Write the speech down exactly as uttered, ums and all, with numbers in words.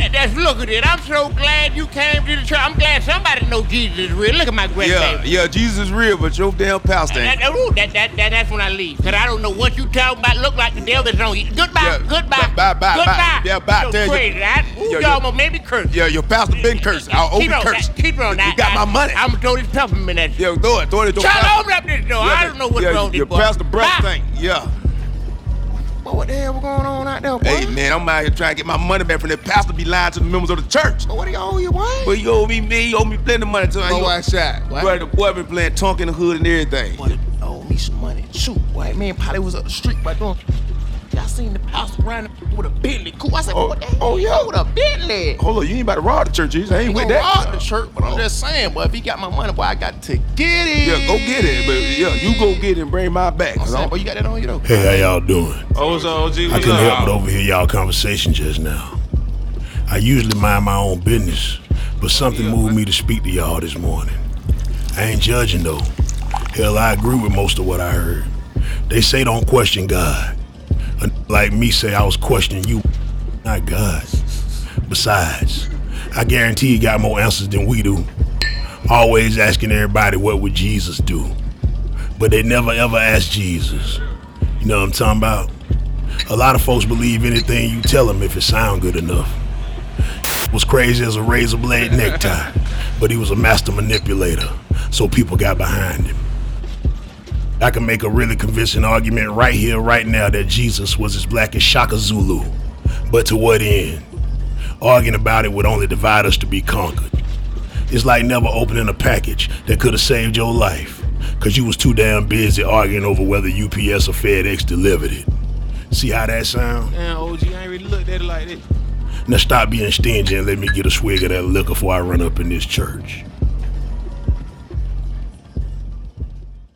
that, that's look at it. I'm so glad you came to the church. I'm glad somebody know Jesus is real. Look at my grandbaby. Yeah, yeah, Jesus is real, but your damn pastor ain't. That, that, ooh, that, that, that, that's when I leave. Cause I don't know what you talking about. Look like the devil is on you. Goodbye, Yeah, goodbye, bye, bye, goodbye. bye. Yeah, bye. So Tell you- crazy. I, ooh, Yeah, y'all yeah. almost made me curse. Yeah, your pastor been cursed. I'll Keep open on, curse. that, keep on. You I, got I, my money. I'm gonna throw this peppermint at you. Yeah, throw it, throw it at your Try to pastor. open up this door. Yeah, I don't know what's yeah, wrong with your this boy. pastor breath Bye. thing. Yeah. Well, what the hell was going on out there, boy? Hey, man, I'm out here trying to get my money back from that pastor be lying to the members of the church. What do you owe you, boy? But you owe me, me, you owe me plenty of money too. Oh, I shot. What? Boy, the boy been playing Tonk in the hood and everything. Boy, owe me some money. Shoot, boy, man, probably was up the street right there. Y'all seen the pastor running with a Bentley. Cool. I said, Oh, what the hell? oh, yeah. With a Bentley. Hold on, you ain't about to rob the church, I ain't He with gonna that. rob the church, but I'm Oh. just saying, boy, if he got my money, boy, I got to get it. Yeah, go get it. But yeah, you go get it and bring mine back. I'm saying, boy, you got that on you, though? Hey, how y'all doing? Oh, what's up, O G? I What's couldn't help up? but overhear y'all conversation just now. I usually mind my own business, but something moved me to speak to y'all this morning. I ain't judging though. Hell, I agree with most of what I heard. They say don't question God. A like me say I was questioning you, not God. Besides, I guarantee you got more answers than we do. Always asking everybody what would Jesus do. But they never ever ask Jesus. You know what I'm talking about? A lot of folks believe anything you tell them if it sound good enough. Was crazy as a razor blade necktie, but he was a master manipulator, so people got behind him. I can make a really convincing argument right here, right now, that Jesus was as black as Shaka Zulu. But to what end? Arguing about it would only divide us to be conquered. It's like never opening a package that could have saved your life, cause you was too damn busy arguing over whether U P S or FedEx delivered it. See how that sound? Damn, O G, I ain't really looked at it like that. Now stop being stingy and let me get a swig of that liquor before I run up in this church.